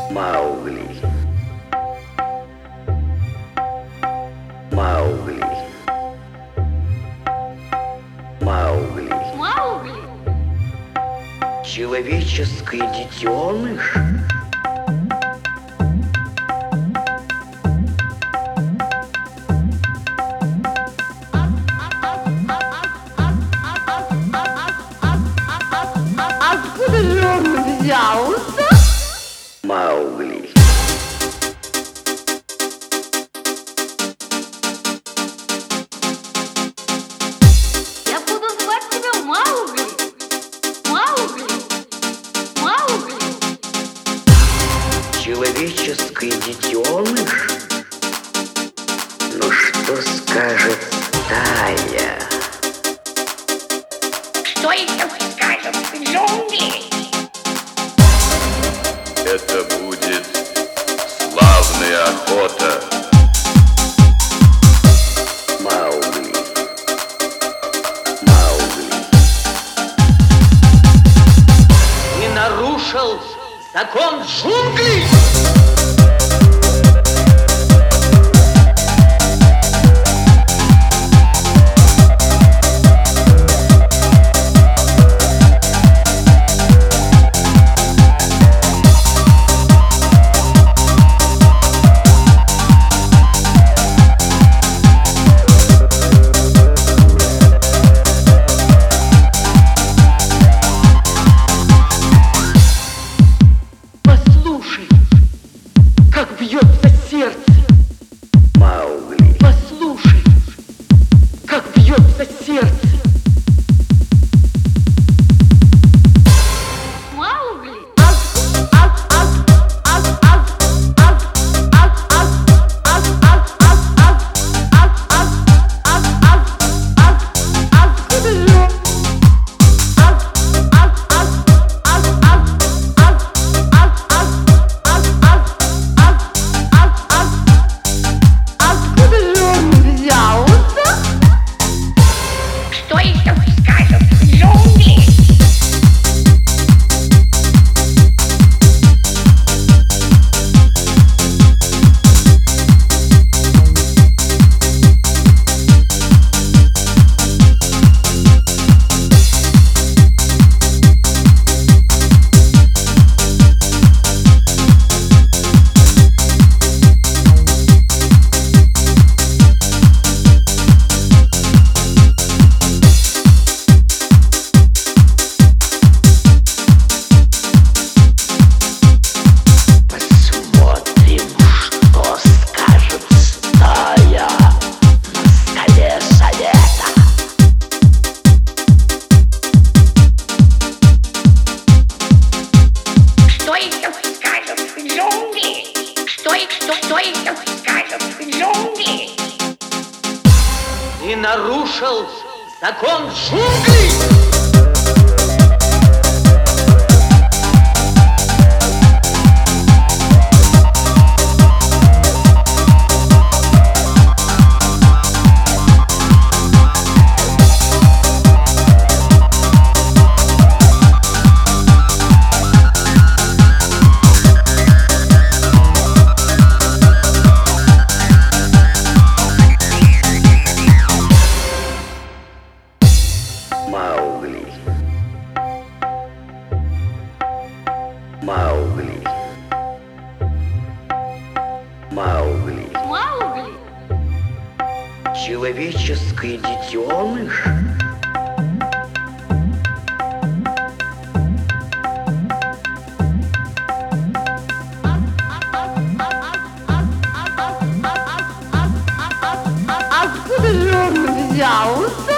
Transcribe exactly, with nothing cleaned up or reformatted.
Маугли. Маугли. Маугли. Маугли. Человеческий детеныш. Откуда же он взялся? Маугли. Я буду звать тебя Маугли. Маугли. Маугли. Человеческий детеныш? Ну что скажет стая? Что еще скажет джунгли? Это будет славная охота. Маугли. Маугли. И нарушил закон джунглей. Послушай, как бьется сердце. Маугли. Послушай, как бьется сердце. Маугли. Откуда же он? Откуда же он взялся? Что еще скажет джунгли? Посмотрим, что скажет стая на скале совета. Что еще скажет джунгли? Что и что, что еще скажет джунгли? И нарушил закон джунглей. Маугли. Маугли. Маугли. Маугли. Человеческий детеныш? Откуда же он взялся?